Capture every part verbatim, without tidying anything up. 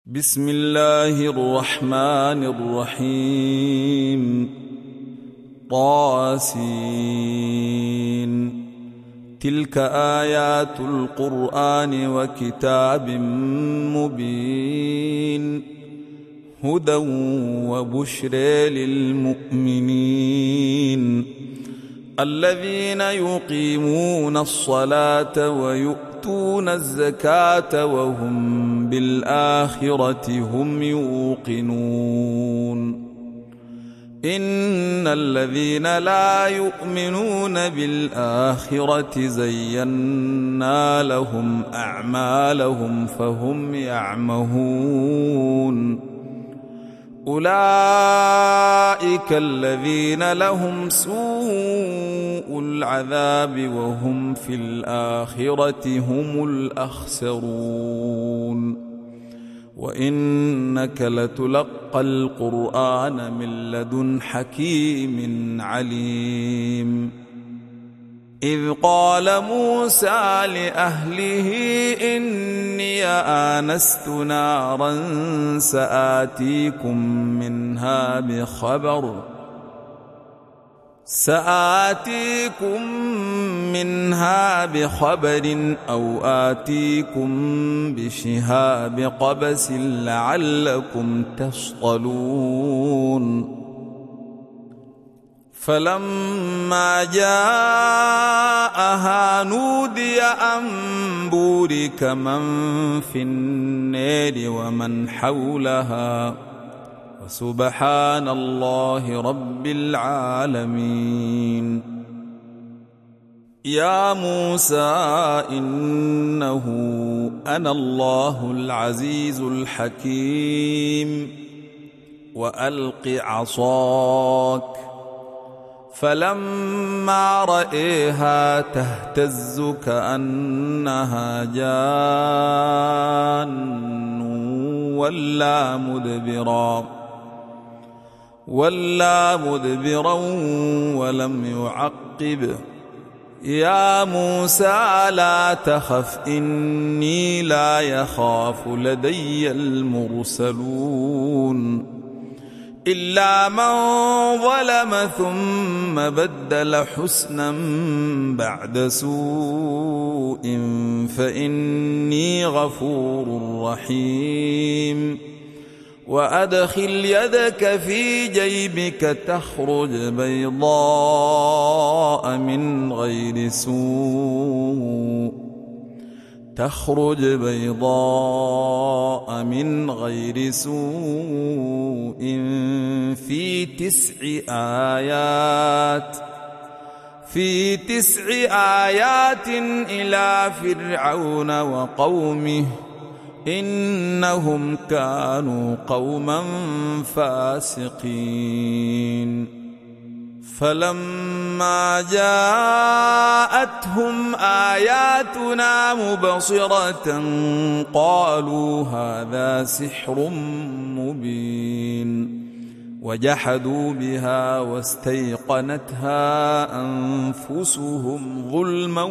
بسم الله الرحمن الرحيم. طاسين. تلك آيات القرآن وكتاب مبين هدى وبشر للمؤمنين الذين يقيمون الصلاة ويؤتون الزكاة وهم بالآخرة هم يوقنون. إن الذين لا يؤمنون بالآخرة زينا لهم أعمالهم فهم يعمهون. أولئك الذين لهم سوء العذاب وهم في الآخرة هم الأخسرون. وإنك لتلقى القرآن من لدن حكيم عليم. إذ قال موسى لأهله إني آنست نارا سآتيكم منها بخبر سآتيكم منها بخبر أو آتيكم بشهاب قبس لعلكم تصطلون. فلما جاءها نودي أن بورك من في النار ومن حولها وسبحان الله رب العالمين. يا موسى إنه أنا الله العزيز الحكيم وألق عصاك. فلما رأيها تهتز كأنها جان ولا مدبرا ولا مدبرا ولم يعقب. يا موسى لا تخف إني لا يخاف لدي المرسلون. إلا من ظلم ثم بدل حسنا بعد سوء فإني غفور رحيم. وأدخل يدك في جيبك تخرج بيضاء من غير سوء تخرج بيضاء من غير سوء في تسع آيات في تسع آيات إلى فرعون وقومه إنهم كانوا قوما فاسقين. فلما جاءتهم آياتنا مبصرة قالوا هذا سحر مبين. وجحدوا بها واستيقنتها أنفسهم ظلما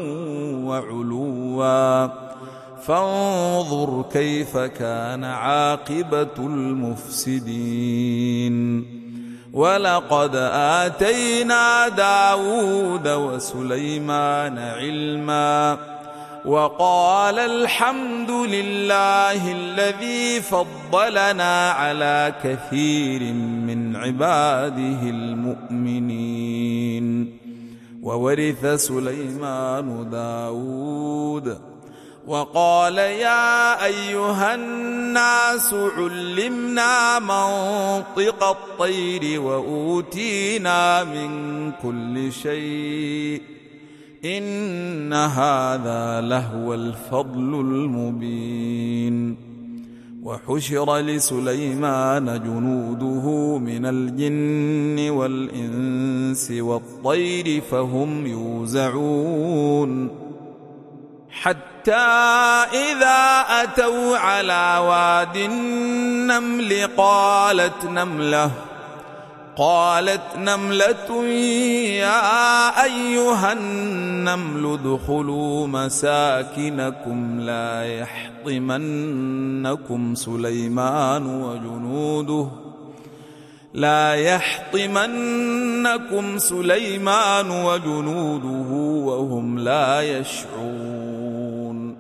وعلوا فانظر كيف كان عاقبة المفسدين. ولقد آتينا داود وسليمان علما وقال الحمد لله الذي فضلنا على كثير من عباده المؤمنين. وورث سليمان داود وقال يا أيها الناس علمنا منطق الطير وأوتينا من كل شيء إن هذا لهو الفضل المبين. وحشر لسليمان جنوده من الجن والإنس والطير فهم يوزعون. حتى إذا أتوا على واد النمل قالت نملة قالت نملة يا أيها النمل ادخلوا مساكنكم لا يحطمنكم سليمان وجنوده لا يحطمنكم سليمان وجنوده وهم لا يشعرون.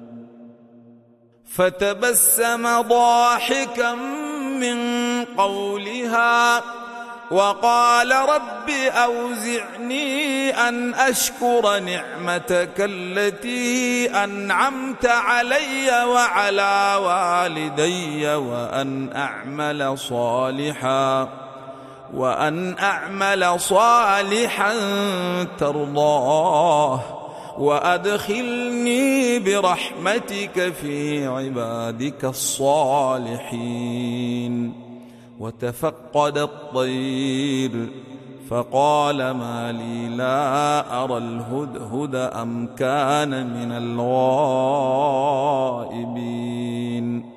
فتبسم ضاحكا من قولها وقال رب أوزعني أن أشكر نعمتك التي أنعمت علي وعلى والدي وأن أعمل صالحا وأن أعمل صالحا ترضاه وأدخلني برحمتك في عبادك الصالحين. وتفقد الطير فقال ما لي لا أرى الهدهد أم كان من الغائبين.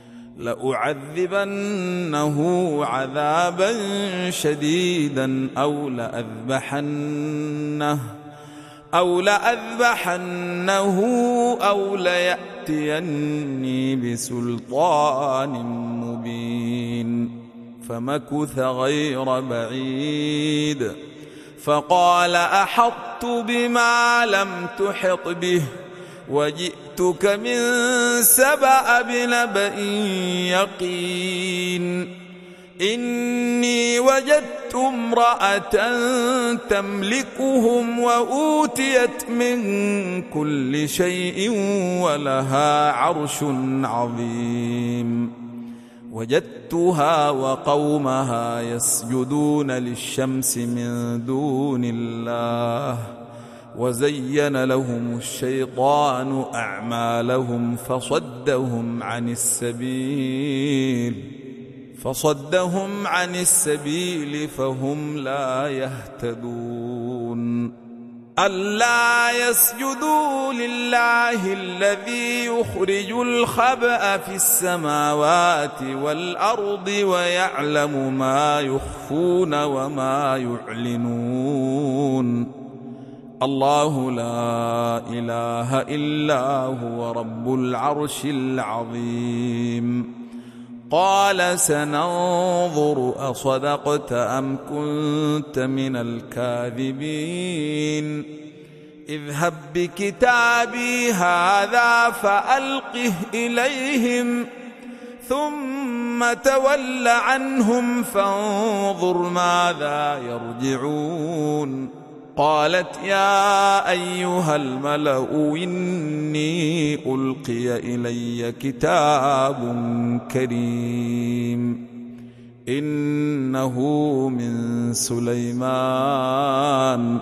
لأعذبنه عذابا شديدا أو لأذبحنه أو لأذبحنه أو ليأتيني بسلطان مبين. فمكث غير بعيد فقال أحطت بما لم تحط به وجئتك من سبأ بنبأ يقين. إني وجدت امرأة تملكهم وأوتيت من كل شيء ولها عرش عظيم. وجدتها وقومها يسجدون للشمس من دون الله وزين لهم الشيطان أعمالهم فصدهم عن السبيل فصدهم عن السبيل فهم لا يهتدون. ألا يسجدوا لله الذي يخرج الخبأ في السماوات والأرض ويعلم ما يخفون وما يعلنون. الله لا إله إلا هو رب العرش العظيم. قال سننظر أصدقت أم كنت من الكاذبين. اذهب بكتابي هذا فألقه إليهم ثم تول عنهم فانظر ماذا يرجعون. قالت يا أيها الملأ إني ألقي إلي كتاب كريم إنه من سليمان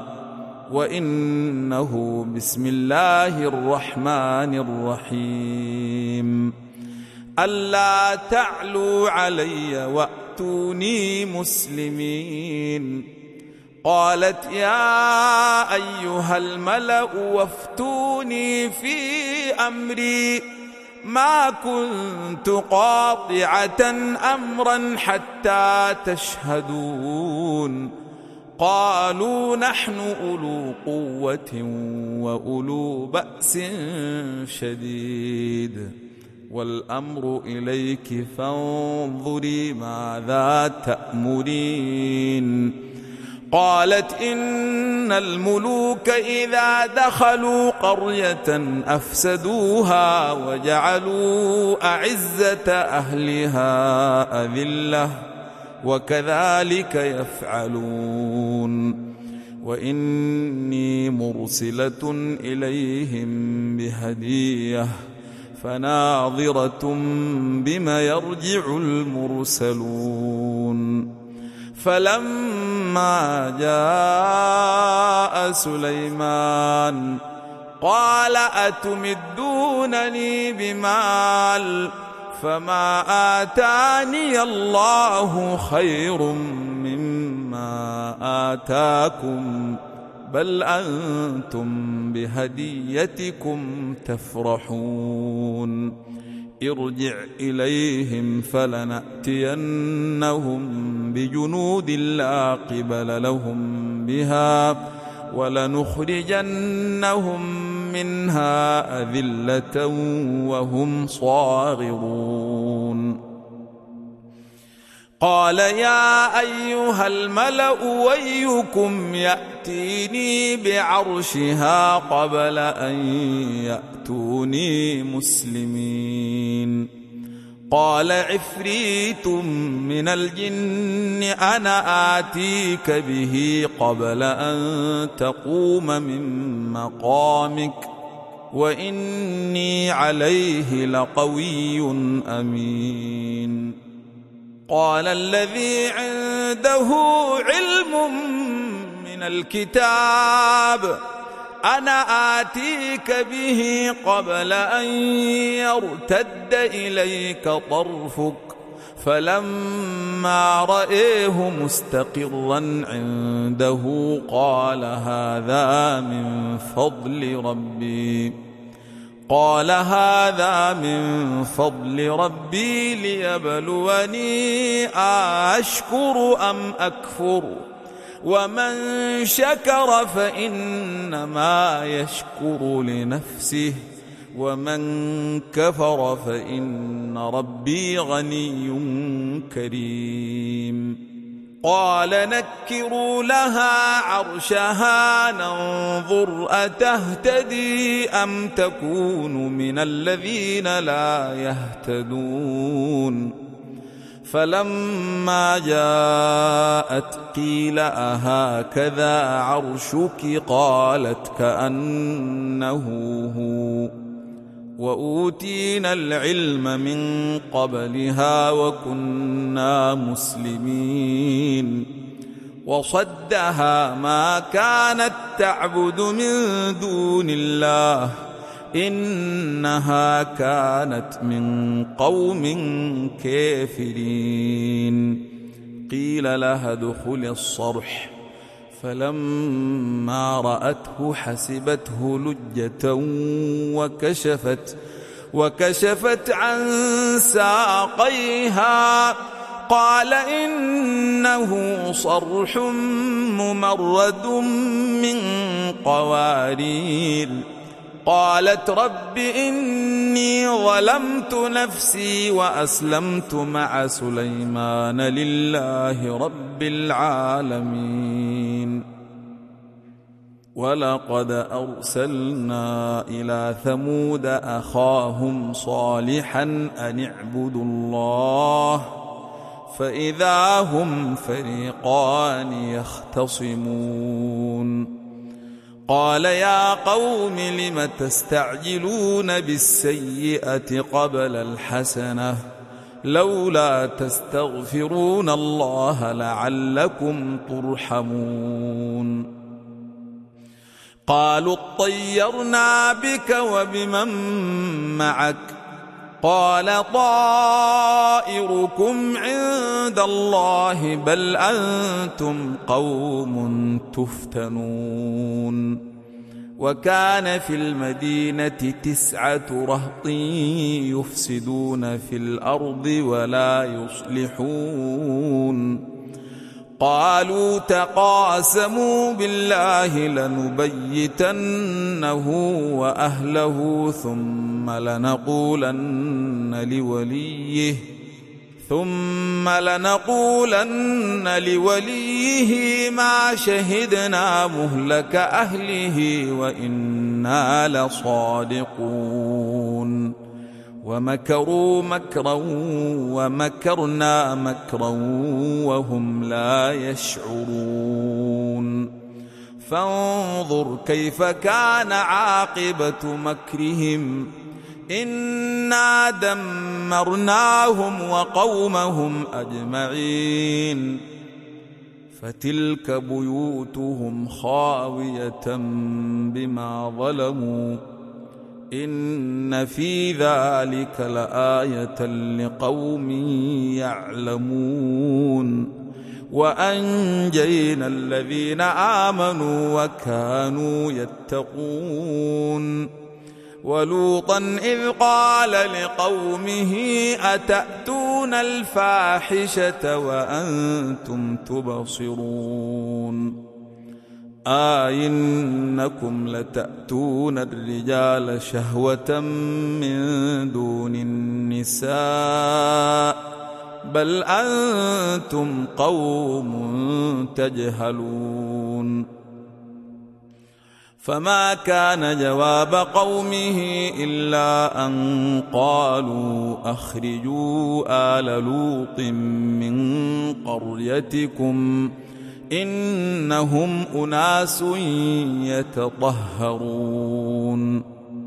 وإنه بسم الله الرحمن الرحيم. ألا تعلوا علي وأتوني مسلمين. قالت يا أيها الملأ وافتوني في أمري ما كنت قاطعة أمرا حتى تشهدون. قالوا نحن أولو قوة وأولو بأس شديد والأمر إليك فانظري ماذا تأمرين. قالت إن الملوك إذا دخلوا قرية أفسدوها وجعلوا أعزة أهلها أذلة وكذلك يفعلون. وإني مرسلة إليهم بهدية فناظرة بما يرجع المرسلون. فلما جاء سليمان قال أتمدونني بمال فما آتاني الله خير مما آتاكم بل أنتم بهديتكم تفرحون. ارجع إليهم فلنأتينهم بجنود لا قبل لهم بها ولنخرجنهم منها أذلة وهم صاغرون. قال يا أيها الملأ أيكم يأتيني بعرشها قبل أن يأتوني مسلمين؟ قال عفريت من الجن أنا آتيك به قبل أن تقوم من مقامك وإني عليه لقوي أمين. قال الذي عنده علم من الكتاب أنا آتيك به قبل أن يرتد إليك طرفك فلما رأيه مستقرا عنده قال هذا من فضل ربي قال هذا من فضل ربي ليبلوني أشكر أم أكفر ومن شكر فإنما يشكر لنفسه ومن كفر فإن ربي غني كريم. قال نكروا لها عرشها ننظر أتهتدي أم تكون من الذين لا يهتدون. فلما جاءت قيل أهكذا عرشك قالت كأنه هو وأوتينا العلم من قبلها وكنا مسلمين. وصدها ما كانت تعبد من دون الله إنها كانت من قوم كافرين. قيل لها ادخل الصرح فلما رأته حسبته لجة وكشفت وكشفت عن ساقيها قال إنه صرح ممرد من قوارير. قالت رب إني ظلمت نفسي وأسلمت مع سليمان لله رب العالمين. ولقد أرسلنا إلى ثمود أخاهم صالحا أن اعبدوا الله فإذا هم فريقان يختصمون. قال يا قوم لم تستعجلون بالسيئة قبل الحسنة لولا تستغفرون الله لعلكم ترحمون. قالوا اطيرنا بك وبمن معك قال طائركم عند الله بل أنتم قوم تفتنون. وكان في المدينة تسعة رهط يفسدون في الأرض ولا يصلحون. قالوا تقاسموا بالله لنبيتنه وأهله ثم لنقولن لوليه ثم لنقولن لوليه ما شهدنا مهلك أهله وإنا لصادقون. ومكروا مكرا ومكرنا مكرا وهم لا يشعرون. فانظر كيف كان عاقبة مكرهم إنا دمرناهم وقومهم أجمعين. فتلك بيوتهم خاوية بما ظلموا إن في ذلك لآية لقوم يعلمون. وأنجينا الذين آمنوا وكانوا يتقون. ولوطا إذ قال لقومه أتأتون الفاحشة وأنتم تبصرون أئنكم لتأتون الرجال شهوة من دون النساء بل أنتم قوم تجهلون فما كان جواب قومه إلا أن قالوا أخرجوا آل لوط من قريتكم إنهم أناس يتطهرون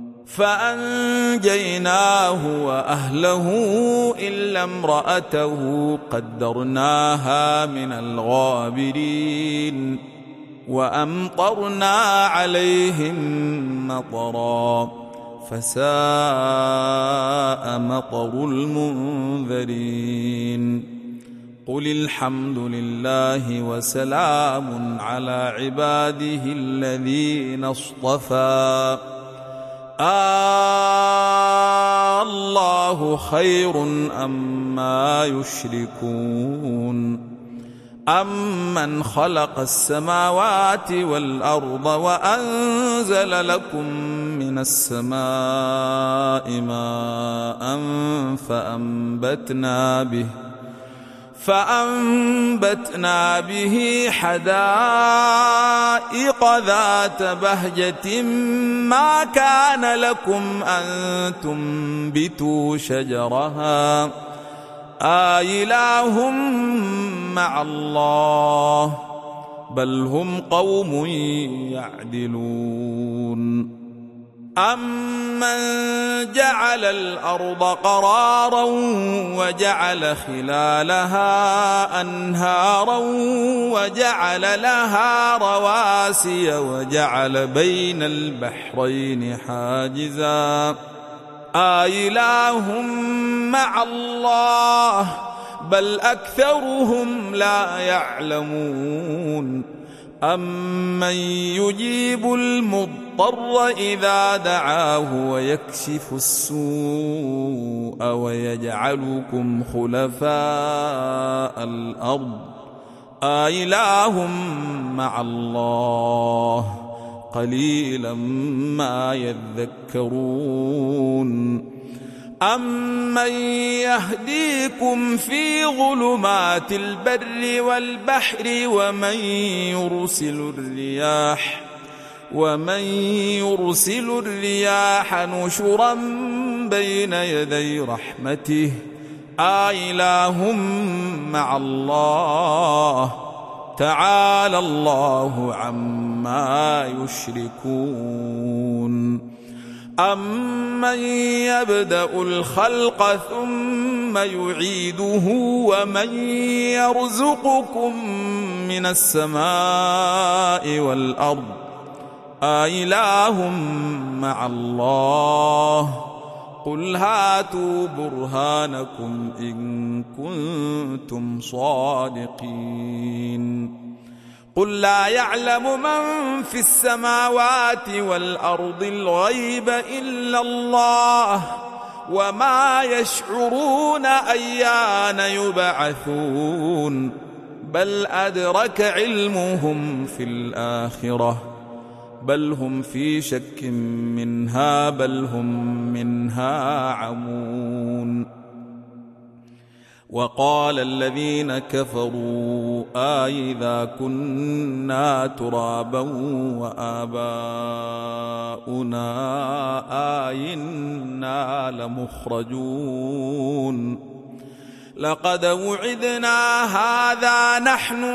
فأنجيناه وأهله إلا امرأته قدرناها من الغابرين وأمطرنا عليهم مطرا فساء مطر المنذرين قل الحمد لله وسلام على عباده الذين اصطفى آه الله خير أما يشركون أمن خلق السماوات والأرض وأنزل لكم من السماء ماء فأنبتنا به فأنبتنا به حدائق ذات بهجة ما كان لكم أن تنبتوا شجرها آإله مع الله بل هم قوم يعدلون أمن جعل الأرض قرارا وجعل خلالها أنهارا وجعل لها رواسي وجعل بين البحرين حاجزا آإله مع الله بل أكثرهم لا يعلمون أمن يجيب المضطر إذا دعاه ويكشف السوء ويجعلكم خلفاء الأرض آإله مع الله قليلا ما يذكرون أمن يهديكم في ظلمات البر والبحر ومن يرسل الرياح ومن يرسل الرياح نشرا بين يدي رحمته آإله مع الله تعالى الله عما يشركون أمن يبدأ الخلق ثم يعيده ومن يرزقكم من السماء والأرض آإله مع الله قل هاتوا برهانكم إن كنتم صادقين قل لا يعلم من في السماوات والأرض الغيب إلا الله وما يشعرون أيان يبعثون بل أدرك علمهم في الآخرة بل هم في شك منها بل هم منها عمون وقال الذين كفروا أإذا كنا ترابا وآباؤنا أئنا لمخرجون لقد وعدنا هذا نحن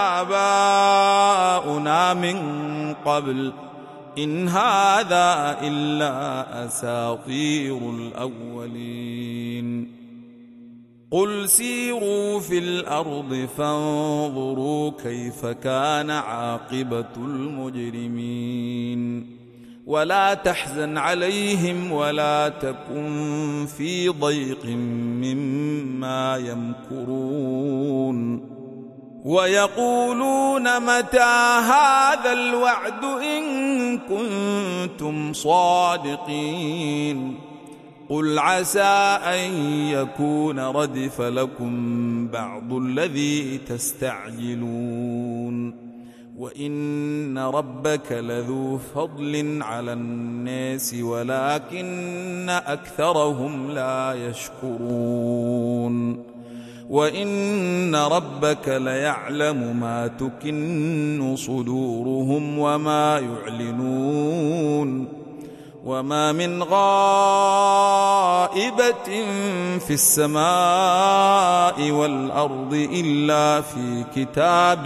وآباؤنا من قبل إن هذا إلا أساطير الأولين قل سيروا في الأرض فانظروا كيف كان عاقبة المجرمين ولا تحزن عليهم ولا تكن في ضيق مما يمكرون ويقولون متى هذا الوعد إن كنتم صادقين قل عسى أن يكون ردف لكم بعض الذي تستعجلون وإن ربك لذو فضل على الناس ولكن أكثرهم لا يشكرون وإن ربك ليعلم ما تكن صدورهم وما يعلنون وما من غائبة في السماء والأرض إلا في كتاب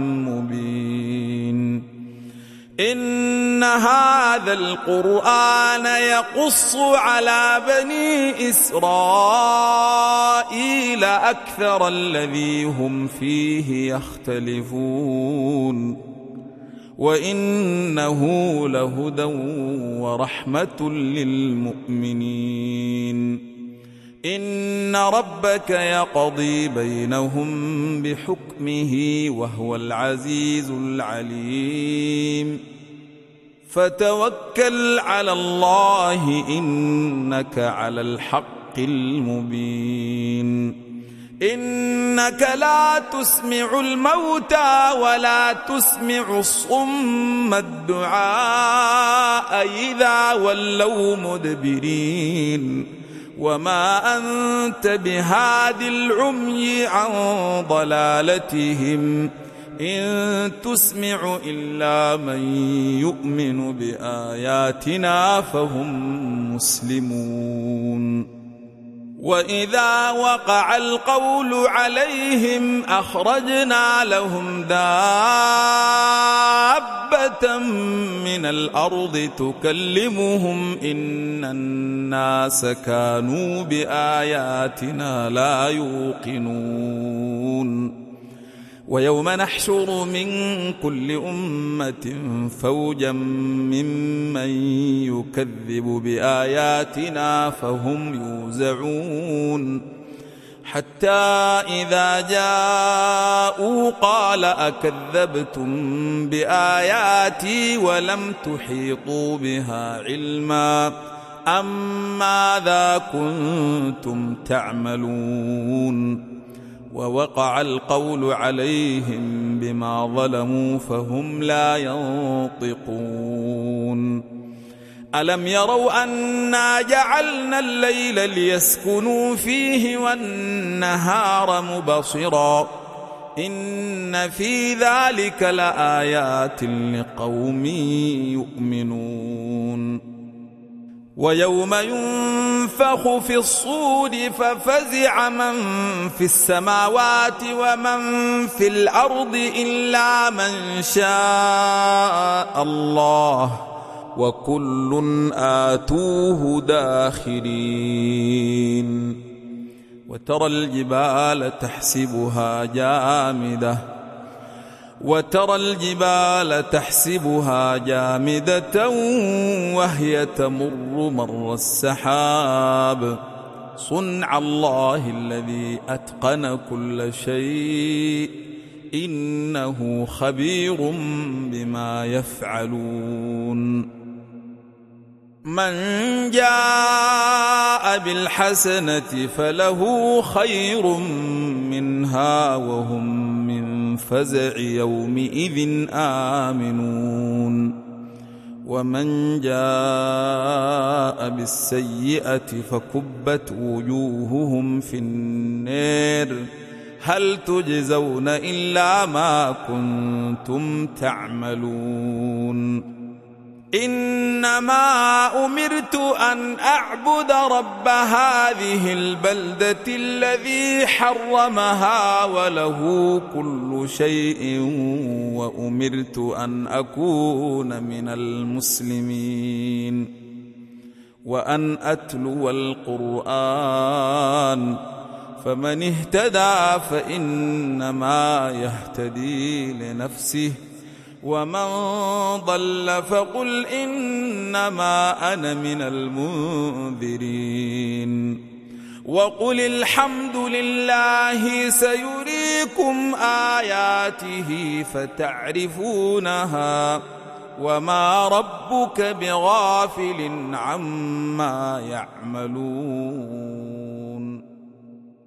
مبين إن هذا القرآن يقص على بني إسرائيل أكثر الذي هم فيه يختلفون وإنه لهدى ورحمة للمؤمنين إن ربك يقضي بينهم بحكمه وهو العزيز العليم فتوكل على الله إنك على الحق المبين إنك لا تسمع الموتى ولا تسمع الصم الدعاء إذا ولوا مدبرين وما أنت بهاد العمي عن ضلالتهم إن تسمع إلا من يؤمن بآياتنا فهم مسلمون وإذا وقع القول عليهم أخرجنا لهم دابة من الأرض تكلمهم إن الناس كانوا بآياتنا لا يوقنون ويوم نحشر من كل أمة فوجا ممن يكذب بآياتنا فهم يوزعون حتى إذا جاءوا قال أكذبتم بآياتي ولم تحيطوا بها علما أم ماذا كنتم تعملون ووقع القول عليهم بما ظلموا فهم لا ينطقون ألم يروا أنا جعلنا الليل ليسكنوا فيه والنهار مبصرا إن في ذلك لآيات لقوم يؤمنون ويوم ينفخ في الصور ففزع من في السماوات ومن في الأرض إلا من شاء الله وكل آتوه داخرين وترى الجبال تحسبها جامدة وترى الجبال تحسبها جامدة وهي تمر مر السحاب صنع الله الذي أتقن كل شيء إنه خبير بما يفعلون من جاء بالحسنة فله خير منها وهم من فزع يومئذ آمنون ومن جاء بالسيئة فكبت وجوههم في النار هل تجزون إلا ما كنتم تعملون إنما أمرت أن أعبد رب هذه البلدة الذي حرمها وله كل شيء وأمرت أن أكون من المسلمين وأن أتلو القرآن فمن اهتدى فإنما يهتدي لنفسه ومن ضل فقل إنما أنا من المنذرين وقل الحمد لله سيريكم آياته فتعرفونها وما ربك بغافل عما يعملون.